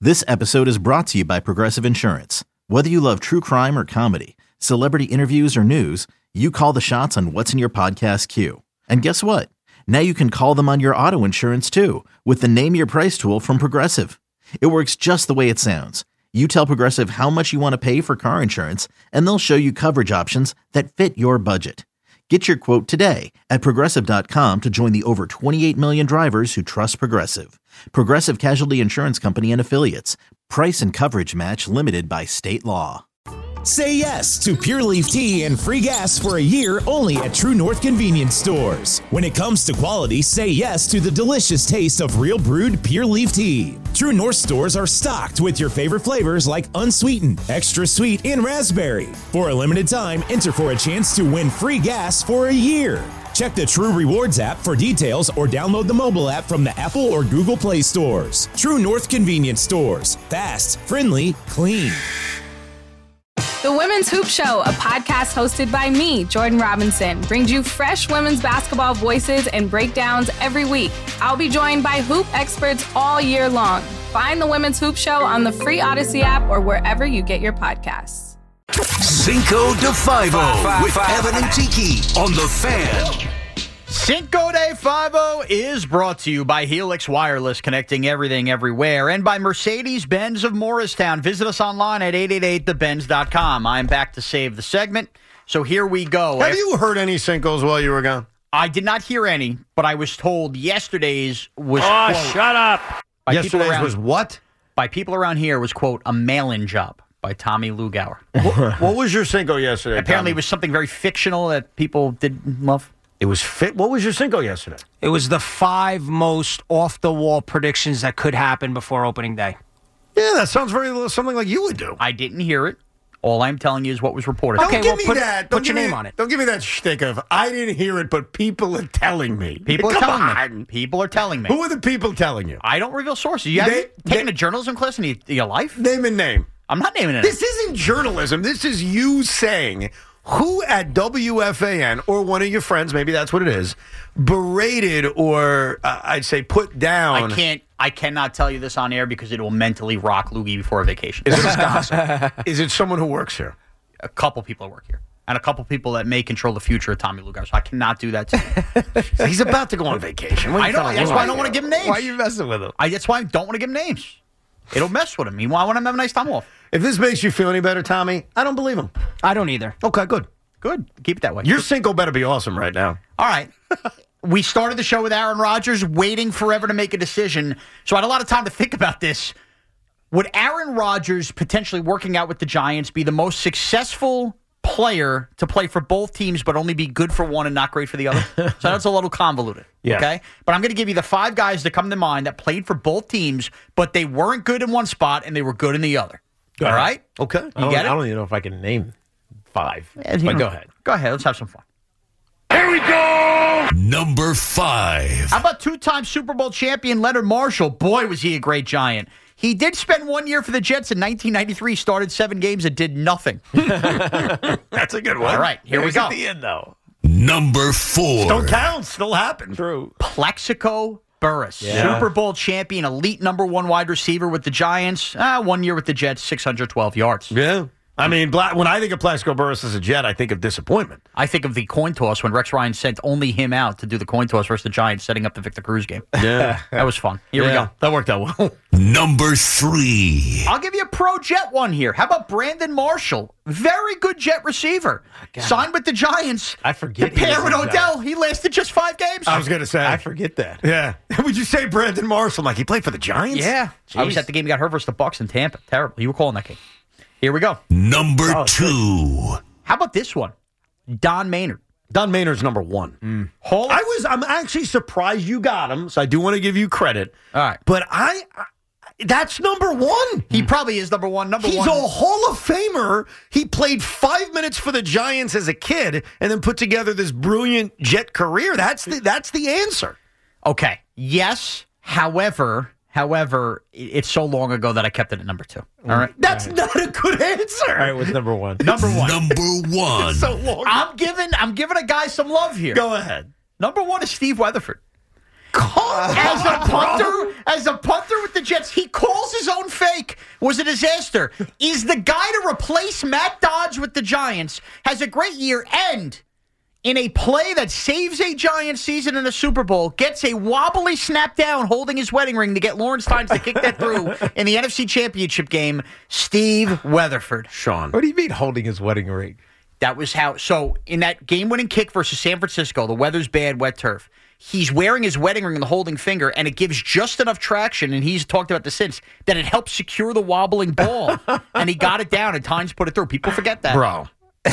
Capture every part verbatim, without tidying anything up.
This episode is brought to you by Progressive Insurance. Whether you love true crime or comedy, celebrity interviews or news, you call the shots on what's in your podcast queue. And guess what? Now you can call them on your auto insurance too with the Name Your Price tool from Progressive. It works just the way it sounds. You tell Progressive how much you want to pay for car insurance, and they'll show you coverage options that fit your budget. Get your quote today at Progressive dot com to join the over twenty-eight million drivers who trust Progressive. Progressive Casualty Insurance Company and Affiliates. Price and coverage match limited by state law. Say yes to Pure Leaf Tea and free gas for a year only at True North Convenience Stores. When it comes to quality, say yes to the delicious taste of real brewed Pure Leaf Tea. True North stores are stocked with your favorite flavors like unsweetened, extra sweet, and raspberry. For a limited time, enter for a chance to win free gas for a year. Check the True Rewards app for details or download the mobile app from the Apple or Google Play stores. True North Convenience Stores. Fast, friendly, clean. The Women's Hoop Show, a podcast hosted by me, Jordan Robinson, brings you fresh women's basketball voices and breakdowns every week. I'll be joined by hoop experts all year long. Find the Women's Hoop Show on the free Odyssey app or wherever you get your podcasts. Cinco de Five-O with Evan and Tiki on The Fan. Cinco de Five-O is brought to you by Helix Wireless, connecting everything everywhere, and by Mercedes-Benz of Morristown. Visit us online at eight eight eight the benz dot com. I'm back to save the segment, so here we go. Have you heard any Cincos while you were gone? I did not hear any, but I was told yesterday's was, Oh, quote, shut up. by Yesterday's people around, was what? By people around here was, quote, a mail-in job by Tommy Lugauer. what? What was your Cinco yesterday, Apparently Tommy? it was something very fictional that people didn't love. It was fit. What was your Cinco yesterday? It was the five most off-the-wall predictions that could happen before opening day. Yeah, that sounds very something like you would do. I didn't hear it. All I'm telling you is what was reported. Don't Okay, give well, me put- that. put Don't your give name me, on it. Don't give me that shtick of I didn't hear it, but people are telling me. People are Come telling on. me. People are telling me. Who are the people telling you? I don't reveal sources. You They- haven't taken they- a journalism class in your, your life? Name and name. I'm not naming it. This isn't journalism. This is you saying who at W F A N or one of your friends, maybe that's what it is, berated or uh, I'd say put down. I can't. I cannot tell you this on air because it will mentally rock Loogie before a vacation. Is it, gossip? Is it someone who works here? A couple people work here. And a couple people that may control the future of Tommy Lugauer. So I cannot do that to you. He's about to go on vacation. What are I you know. telling That's me? why I don't want to give him names. Why are you messing with him? I, that's why I don't want to give him names. It'll mess with him. Meanwhile, I want him to have a nice time off. If this makes you feel any better, Tommy, I don't believe him. I don't either. Okay, good. Good. Keep it that way. Your Cinco better be awesome right now. All right. We started the show with Aaron Rodgers waiting forever to make a decision. So I had a lot of time to think about this. Would Aaron Rodgers potentially working out with the Giants be the most successful player to play for both teams but only be good for one and not great for the other? So that's a little convoluted. Yeah. Okay? But I'm going to give you the five guys that come to mind that played for both teams, but they weren't good in one spot and they were good in the other. Go All ahead. right? Okay. I don't, get it? I don't even know if I can name five. Yeah, you but know. go ahead. Go ahead. Let's have some fun. Number five. How about two-time Super Bowl champion Leonard Marshall? Boy, was he a great Giant. He did spend one year for the Jets in nineteen ninety-three, started seven games and did nothing. That's a good one. All right, here we Here's go. At the end, though. Number four. Don't count. Still happen. True. Plexico Burress, Yeah. Super Bowl champion, elite number one wide receiver with the Giants. Uh, one year with the Jets, six hundred twelve yards. Yeah. I mean, Black, when I think of Plaxico Burress as a Jet, I think of disappointment. I think of the coin toss when Rex Ryan sent only him out to do the coin toss versus the Giants, setting up the Victor Cruz game. Yeah. That was fun. Here we Yeah, go. That worked out well. Number three. I'll give you a pro Jet one here. How about Brandon Marshall? Very good Jet receiver. Signed with the Giants. I forget To he pair was with a Odell. He lasted just five games. I was going to say. I forget that. Yeah. Would you say Brandon Marshall? Like he played for the Giants? Yeah. I was Jeez. at the game. He got hurt versus the Bucks in Tampa. Terrible. You were calling that game. Here we go. Number Oh, two. How about this one? Don Maynard. Don Maynard's number one. Hall I was. I'm actually surprised you got him, so I do want to give you credit. All right. But I, I that's number one. He probably is number one. Number He's one. a Hall of Famer. He played five minutes for the Giants as a kid, and then put together this brilliant Jet career. That's the that's the answer. Okay. Yes. However, however, i- it's so long ago that I kept it at number two. All right. That's not a good answer. All right, what's number one? Number one. Number one. so long. I'm giving I'm giving a guy some love here. Go ahead. Number one is Steve Weatherford. As a punter, as a punter with the Jets, he calls his own fake. Was a disaster. Is the guy to replace Matt Dodge with the Giants, has a great year, and in a play that saves a Giants season in a Super Bowl, gets a wobbly snap down holding his wedding ring to get Lawrence Tynes to kick that through in the N F C Championship game, Steve Weatherford. Sean. What do you mean holding his wedding ring? That was how. So in that game-winning kick versus San Francisco, the weather's bad, wet turf. He's wearing his wedding ring in the holding finger, and it gives just enough traction, and he's talked about this since, that it helps secure the wobbling ball. And he got it down, and Tynes put it through. People forget that. Bro.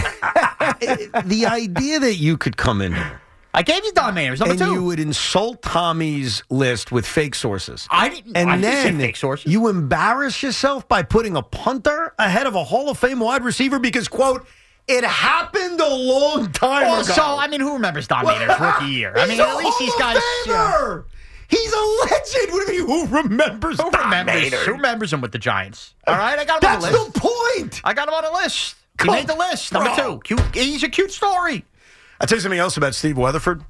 The idea that you could come in here I gave you Don Manners, number and two. you would insult Tommy's list with fake sources. I didn't, and I didn't then say fake sources. you embarrass yourself by putting a punter ahead of a Hall of Fame wide receiver because, quote, it happened a long time Well, ago. so, I mean, who remembers Don Manners' rookie year? I He's mean, a at least he's Hall got of his... Yeah. Famer. He's a legend. What do you mean, who remembers Who Don remembers, Maynard? who remembers him with the Giants? All right, I got him That's on the list. the point. I got him on the list. He Come made the list. Number bro. two. Cute, he's a cute story. I'll tell you something else about Steve Weatherford.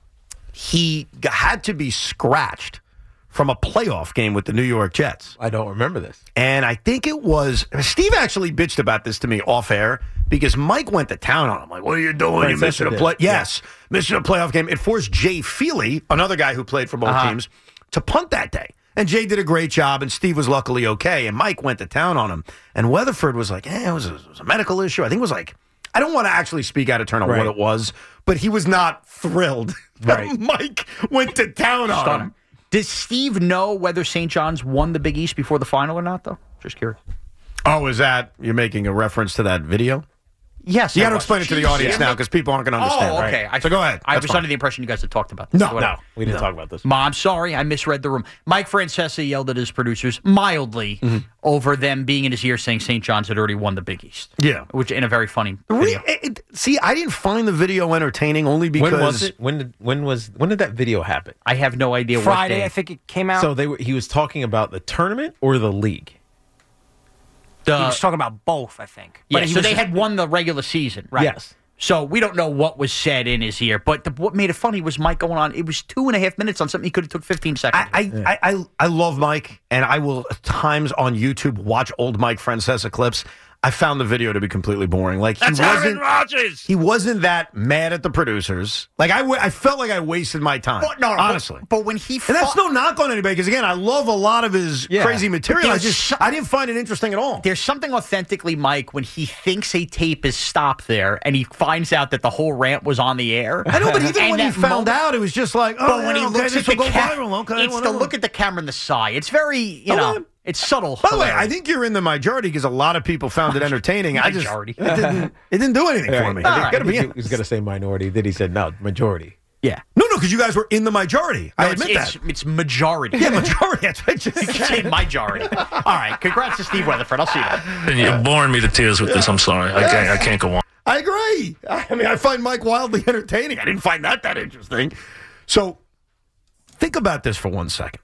He g- had to be scratched from a playoff game with the New York Jets. I don't remember this. And I think it was Steve actually bitched about this to me off air because Mike went to town on him. Like, what are you doing? You're missing a did. play. Yes, missing a playoff game. It forced Jay Feely, another guy who played for both Uh-huh. teams, to punt that day. And Jay did a great job, and Steve was luckily okay. And Mike went to town on him. And Weatherford was like, eh, it was a, it was a medical issue. I think it was like, I don't want to actually speak out of turn on Right. what it was, but he was not thrilled that Right. Mike went to town on Stunning. him. Does Steve know whether Saint John's won the Big East before the final or not, though? Just curious. Oh, is that, you're making a reference to that video? Yes. You I got to was. explain it to the audience now because people aren't going to understand. Oh, okay. Right? So go ahead. I That's was fine. under the impression you guys had talked about this. No, So whatever. No, we didn't talk about this. Ma, I'm sorry. I misread the room. Mike Francesa yelled at his producers mildly Mm-hmm. over them being in his ear saying Saint John's had already won the Big East. Yeah. Which in a very funny Re- video. it- see, I didn't find the video entertaining only because When was it? When did when was when did that video happen? I have no idea what Friday, day. I think it came out. So they were, he was talking about the tournament or the league. The- he was talking about both, I think. yeah, he so was they just- had won the regular season. Right. Yes. So we don't know what was said in his ear, but the, what made it funny was Mike going on. It was two and a half minutes on something he could have took fifteen seconds. I, I, I, I, I love Mike, and I will at times on YouTube watch old Mike Francesa clips. I found the video to be completely boring. Like he wasn't, Rodgers. he wasn't that mad at the producers. Like I, w- I felt like I wasted my time. But, no, no, honestly. But, but when he and that's fought- no knock on anybody because again, I love a lot of his Yeah. crazy material. I There's just so- I didn't find it interesting at all. There's something authentically Mike when he thinks a tape is stopped there and he finds out that the whole rant was on the air. I know, but even And when he that found moment- out, it was just like, oh, But when yeah, he okay, looks this at will the go camera, viral. Okay, it's whatever. the look at the camera and the sigh. It's very, you know, Okay. it's subtle. By the way, I hilarious. think you're in the majority because a lot of people found it entertaining. I just Majority. it didn't, it didn't do anything for me. All I right. gotta be He was going to say minority. Then he said no, majority. yeah. no, no, because you guys were in the majority. I No, it's, admit it's, that. it's majority. Yeah, majority. That's what I just You can say said. majority. All right. Congrats to Steve Weatherford. I'll see you then. And you're boring me to tears with this. I'm sorry. I can't. I can't go on. I agree. I mean, I find Mike wildly entertaining. I didn't find that that interesting. So, think about this for one second.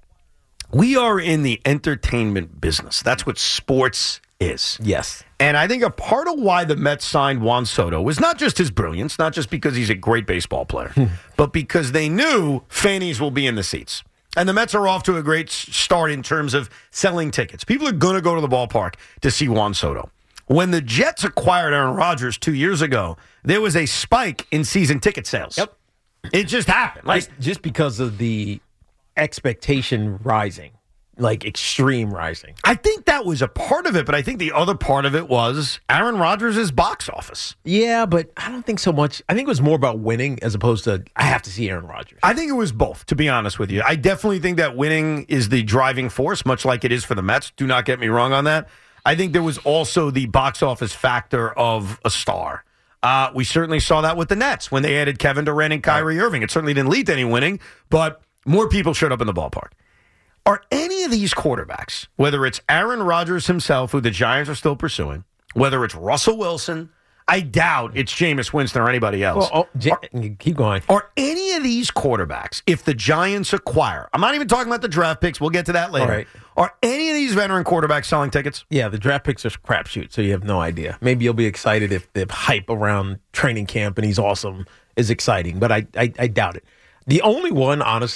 We are in the entertainment business. That's what sports is. Yes. And I think a part of why the Mets signed Juan Soto was not just his brilliance, not just because he's a great baseball player, but because they knew fannies will be in the seats. And the Mets are off to a great s- start in terms of selling tickets. People are going to go to the ballpark to see Juan Soto. When the Jets acquired Aaron Rodgers two years ago, there was a spike in season ticket sales. Yep. It just happened. Like, Just, just because of the expectation rising, like extreme rising. I think that was a part of it, but I think the other part of it was Aaron Rodgers' box office. Yeah, but I don't think so much. I think it was more about winning as opposed to I have to see Aaron Rodgers. I think it was both, to be honest with you. I definitely think that winning is the driving force, much like it is for the Mets. Do not get me wrong on that. I think there was also the box office factor of a star. Uh, we certainly saw that with the Nets when they added Kevin Durant and Kyrie Irving. It certainly didn't lead to any winning, but more people showed up in the ballpark. Are any of these quarterbacks, whether it's Aaron Rodgers himself, who the Giants are still pursuing, whether it's Russell Wilson, I doubt it's Jameis Winston or anybody else. Well, oh, J- are, keep going. are any of these quarterbacks, if the Giants acquire, I'm not even talking about the draft picks, we'll get to that later. All right. Are any of these veteran quarterbacks selling tickets? Yeah, the draft picks are crapshoot, so you have no idea. Maybe you'll be excited if the hype around training camp and he's awesome is exciting, but I, I, I doubt it. The only one, honestly,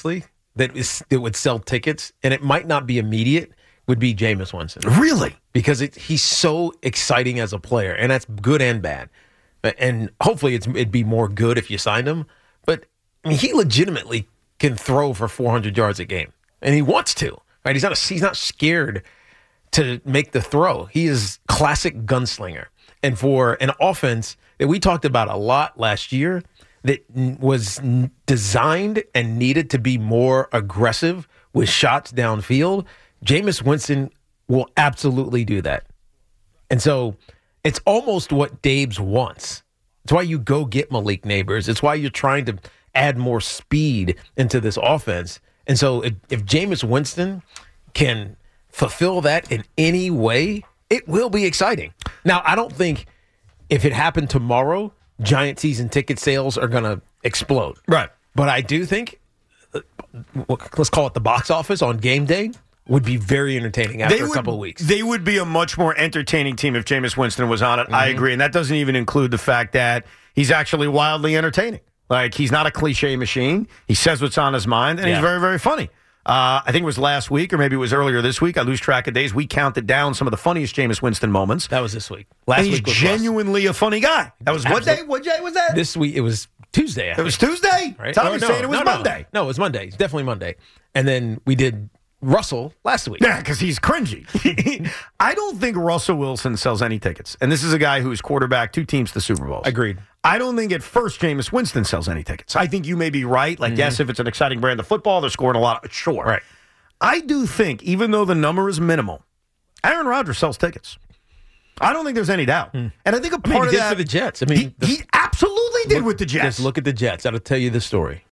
that is that would sell tickets, and it might not be immediate, would be Jameis Winston. Really? Because it, he's so exciting as a player, and that's good and bad. And hopefully it's, it'd be more good if you signed him. But I mean, he legitimately can throw for four hundred yards a game, and he wants to. Right? He's not a, he's not scared to make the throw. He is classic gunslinger. And for an offense that we talked about a lot last year that was designed and needed to be more aggressive with shots downfield, Jameis Winston will absolutely do that. And so it's almost what Dabes wants. It's why you go get Malik Neighbors. It's why you're trying to add more speed into this offense. And so if, if Jameis Winston can fulfill that in any way, it will be exciting. Now, I don't think if it happened tomorrow, Giant season ticket sales are going to explode. Right. But I do think, let's call it the box office on game day, would be very entertaining after they a would, couple of weeks. They would be a much more entertaining team if Jameis Winston was on it. Mm-hmm. I agree. And that doesn't even include the fact that he's actually wildly entertaining. Like, he's not a cliche machine. He says what's on his mind, and yeah. he's very, very funny. Uh, I think it was last week, or maybe it was earlier this week. I lose track of days. We counted down some of the funniest Jameis Winston moments. That was this week. Last and he's week was genuinely Russ. a funny guy. That was what day? What day was that? This week, it was Tuesday. I it was Tuesday? Right? Tommy's oh, no, saying it was no, Monday. No. no, it was Monday. It's definitely Monday. And then we did Russell last week. Yeah, because he's cringy. I don't think Russell Wilson sells any tickets. And this is a guy who's quarterbacked two teams to Super Bowls. Agreed. I don't think at first Jameis Winston sells any tickets. I think you may be right. Like, mm-hmm. yes, if it's an exciting brand of football, they're scoring a lot. Of, sure. Right. I do think, even though the number is minimal, Aaron Rodgers sells tickets. I don't think there's any doubt. Mm. And I think a part I mean, he of did that for the Jets. I mean, he, the, he absolutely did look, with the Jets. Just look at the Jets. I'll tell you the story.